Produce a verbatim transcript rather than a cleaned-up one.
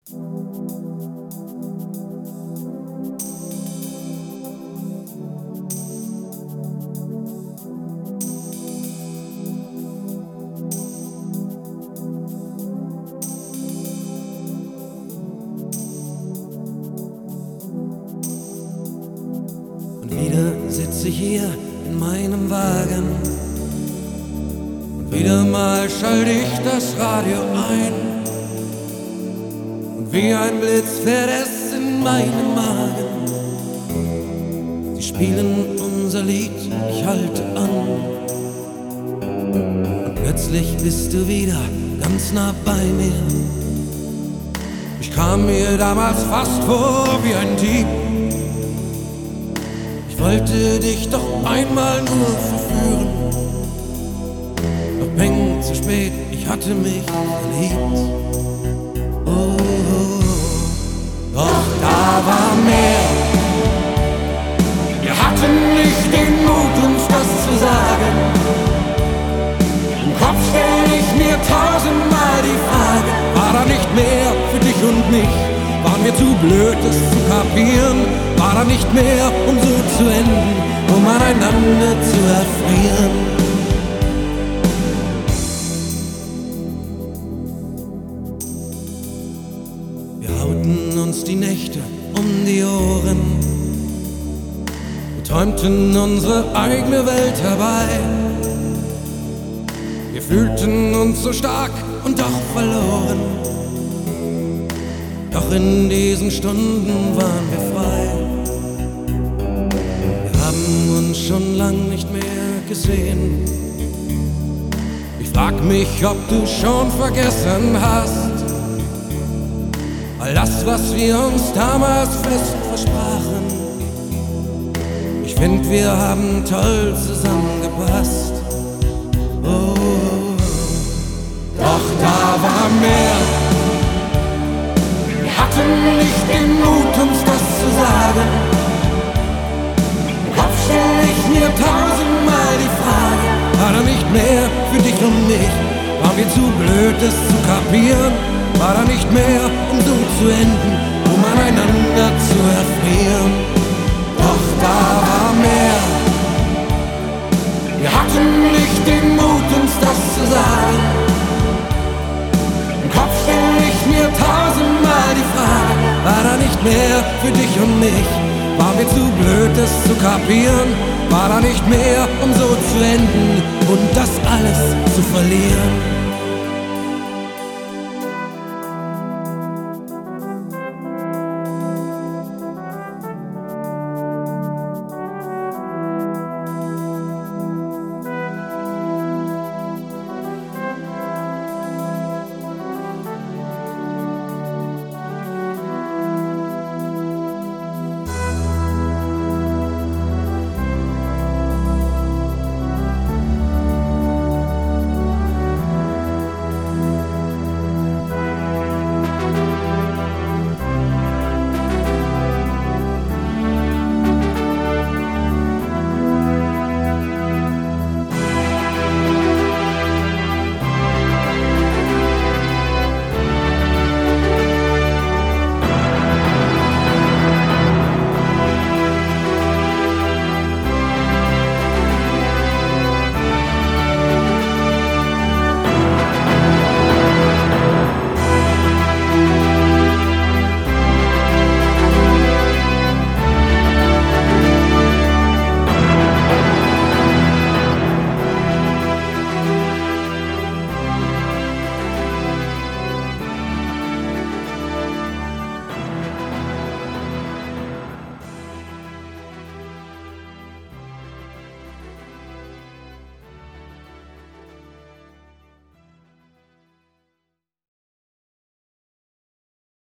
Und wieder sitze ich hier in meinem Wagen. Und wieder mal schalte ich das Radio ein. Und wie ein Blitz fährt es in meinen Magen. Sie spielen unser Lied, ich halte an. Und plötzlich bist du wieder ganz nah bei mir. Ich kam mir damals fast vor wie ein Dieb. Ich wollte dich doch einmal nur verführen. Doch peng, zu spät, ich hatte mich verliebt. Oh, oh, oh. Doch da war mehr. Wir hatten nicht den Mut, uns das zu sagen. Im Kopf stell ich mir tausendmal die Frage: War da nicht mehr für dich und mich? Waren wir zu blöd, es zu kapieren? War da nicht mehr, um so zu enden, um aneinander zu erfrieren? Wir hauten uns die Nächte um die Ohren, wir träumten unsere eigene Welt herbei. Wir fühlten uns so stark und doch verloren. Doch in diesen Stunden waren wir frei. Wir haben uns schon lang nicht mehr gesehen. Ich frag mich, ob du schon vergessen hast all das, was wir uns damals fest versprachen. Ich find, wir haben toll zusammengepasst. Oh, oh, oh. Doch da war mehr. Wir hatten nicht den Mut, uns das zu sagen. Im Kopf stell ich mir tausendmal die Frage: War da nicht mehr für dich und mich? Waren wir zu blöd, es zu kapieren? War da nicht mehr, um so zu enden, um aneinander zu erfrieren? Doch da war mehr. Wir hatten nicht den Mut, uns das zu sagen. Im Kopf stell ich mir tausendmal die Frage: War da nicht mehr für dich und mich? Waren wir zu blöd, es zu kapieren? War da nicht mehr, um so zu enden und das alles zu verlieren?